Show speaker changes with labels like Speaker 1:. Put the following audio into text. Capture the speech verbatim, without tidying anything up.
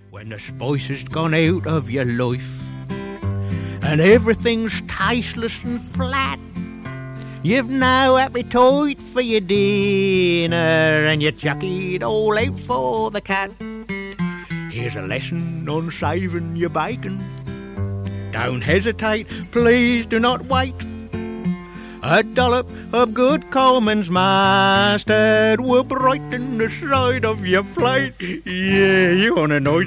Speaker 1: When the spice has gone out of your life and everything's tasteless and flat, you've no appetite for your dinner and you chuck it all out for the cat. Here's a lesson on saving your bacon. Don't hesitate, please do not wait. A dollop of good Coleman's mustard will brighten the side of your plate. Yeah, you want a nice